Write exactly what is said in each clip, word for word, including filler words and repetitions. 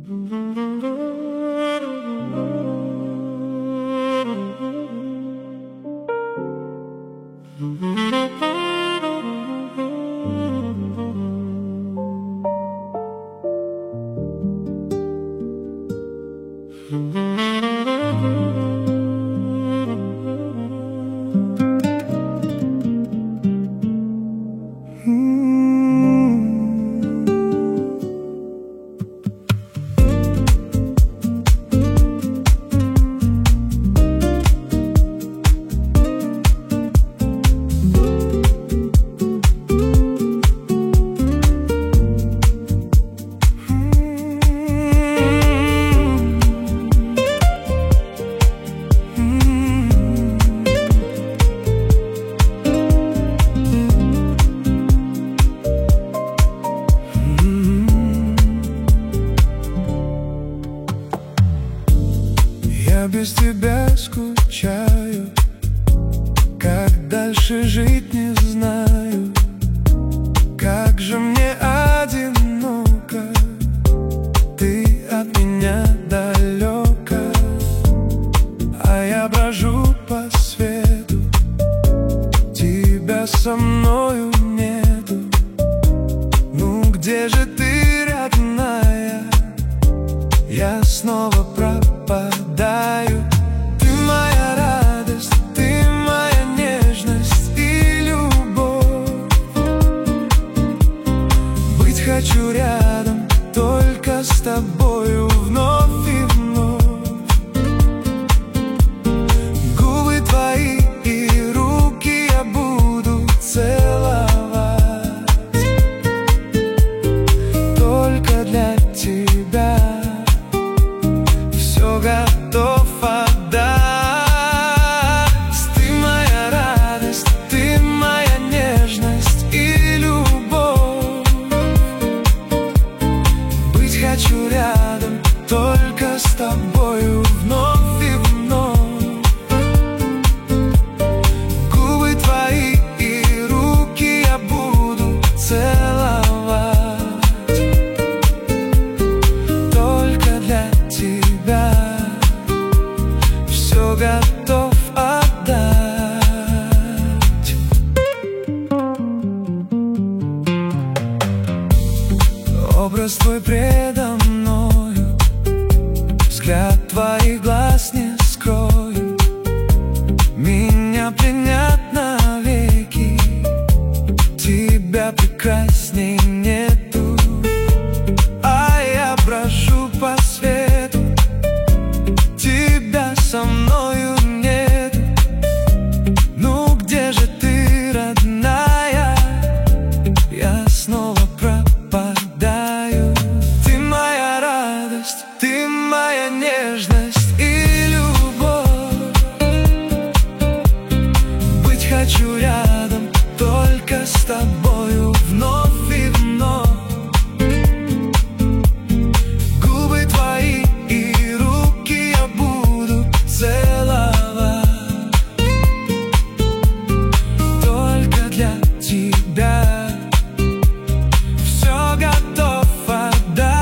Я без тебя скучаю, как дальше жить не знаю. Как же мне одиноко, ты от меня далека, а я брожу по свету, тебя со мною нету. Ну где же ты, родная? Я снова пропадаю. Ты моя радость, ты моя нежность и любовь. Быть хочу рядом, только с тобою вновь и вновь. Губы твои и руки я буду целовать, только для тебя все готов отдать. Ты моя радость, ты моя нежность и любовь. Быть хочу рядом, только с тобою вновь и вновь. Губы твои и руки я буду целовать, только для тебя все готов отдать. Образ твой предо мною, взгляд твоих глаз не скрою. Меня пленят навеки, тебя прекрасней нету. А я брожу по свету, тебя со мною нет. Ну где же ты, родная? Я снова пропадаю. Ты моя радость, ты моя нежность и любовь. Быть хочу рядом, только с тобою вновь и вновь. Губы твои и руки я буду целовать, только для тебя все готов отдать.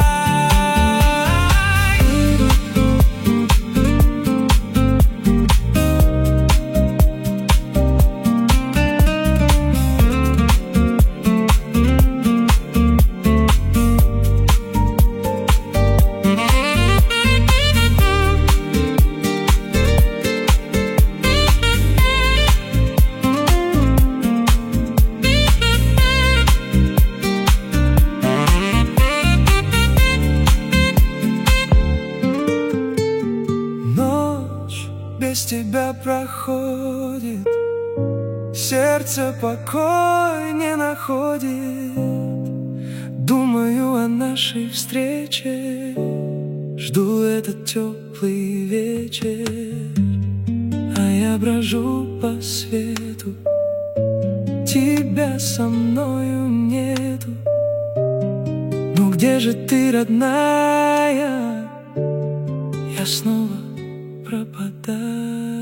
Ночь без тебя проходит, сердце покой не находит. Думаю о нашей встрече, жду этот теплый вечер. А я брожу по свету, тебя со мною нету. Ну где же ты, родная? Я снова пропадаю.